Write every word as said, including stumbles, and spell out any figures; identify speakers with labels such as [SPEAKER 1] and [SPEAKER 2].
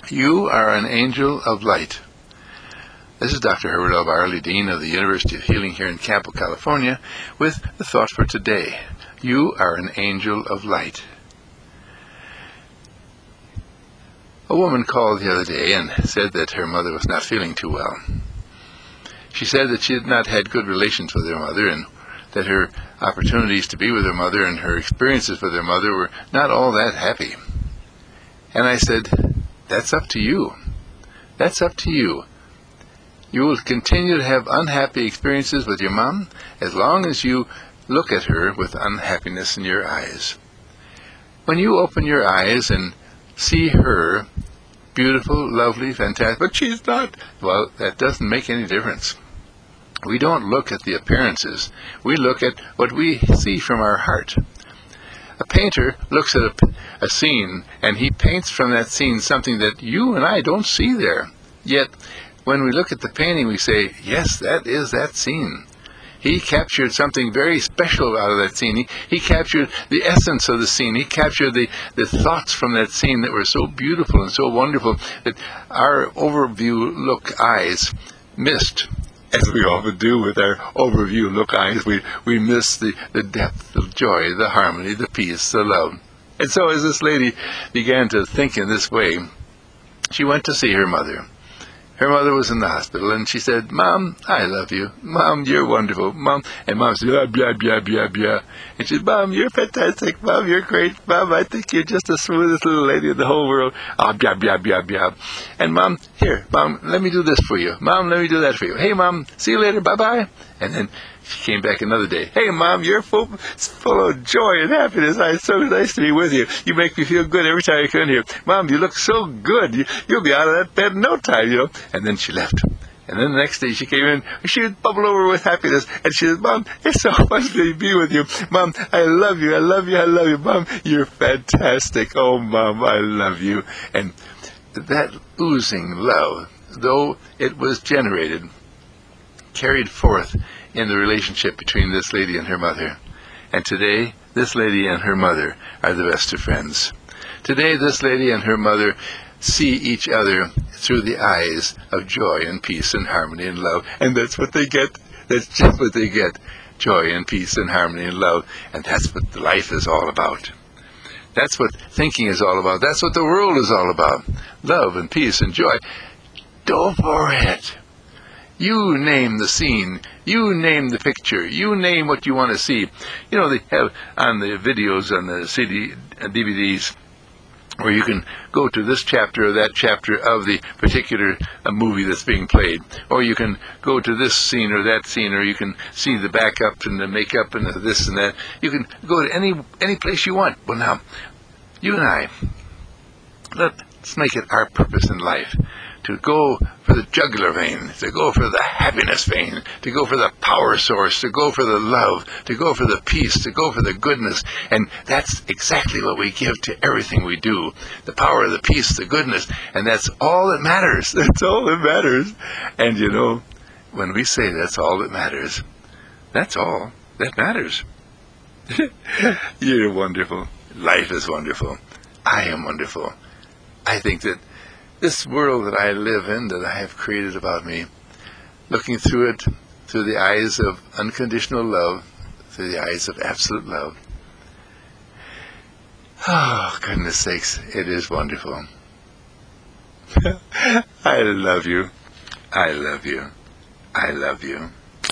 [SPEAKER 1] You are an angel of light. This is Doctor Herbert L. Barley, Dean of the University of Healing here in Campo, California, with the thought for today. You are an angel of light. A woman called the other day and said that her mother was not feeling too well. She said that she had not had good relations with her mother, and that her opportunities to be with her mother and her experiences with her mother were not all that happy. And I said, that's up to you. That's up to you. You will continue to have unhappy experiences with your mom as long as you look at her with unhappiness in your eyes. When you open your eyes and see her beautiful, lovely, fantastic, but she's not, well, that doesn't make any difference. We don't look at the appearances. We look at what we see from our heart. A painter looks at a, a scene, and he paints from that scene something that you and I don't see there. Yet, when we look at the painting, we say, yes, that is that scene. He captured something very special out of that scene. He, he captured the essence of the scene. He captured the, the thoughts from that scene that were so beautiful and so wonderful that our overview look eyes missed. As we often do with our overview look eyes, we, we miss the, the depth, the joy, the harmony, the peace, the love. And so as this lady began to think in this way, she went to see her mother. Her mother was in the hospital, and she said, Mom, I love you. Mom, you're wonderful. Mom, and Mom said, blah, blah, blah, blah, blah. And she said, Mom, you're fantastic. Mom, you're great. Mom, I think you're just the smoothest little lady in the whole world. Ah, blah, blah, blah, blah. And Mom, here, Mom, let me do this for you. Mom, let me do that for you. Hey, Mom, see you later. Bye-bye. And then she came back another day. Hey, Mom, you're full, full of joy and happiness. It's so nice to be with you. You make me feel good every time you come in here. Mom, you look so good. You, you'll be out of that bed in no time, you know. And then she left. And then the next day she came in. She was bubbled over with happiness. And she said, Mom, it's so fun to be with you. Mom, I love you. I love you. I love you. Mom, you're fantastic. Oh, Mom, I love you. And that oozing love, though it was generated, carried forth in the relationship between this lady and her mother. And today, this lady and her mother are the best of friends. Today, this lady and her mother see each other through the eyes of joy and peace and harmony and love. And that's what they get. That's just what they get. Joy and peace and harmony and love. And that's what life is all about. That's what thinking is all about. That's what the world is all about. Love and peace and joy. Don't forget. You name the scene. You name the picture. You name what you want to see. You know, they have on the videos, on the C D, uh, D V Ds, where you can go to this chapter or that chapter of the particular uh, movie that's being played. Or you can go to this scene or that scene, or you can see the backup and the makeup and the this and that. You can go to any any place you want. Well, now, you and I, let's make it our purpose in life to go for the jugular vein, to go for the happiness vein, to go for the power source, to go for the love, to go for the peace, to go for the goodness. And that's exactly what we give to everything we do. The power, the peace, the goodness. And that's all that matters. That's all that matters. And you know, when we say that's all that matters, that's all that matters. You're wonderful. Life is wonderful. I am wonderful. I think that this world that I live in, that I have created about me, looking through it through the eyes of unconditional love, through the eyes of absolute love. Oh, goodness sakes, it is wonderful. I love you. I love you. I love you.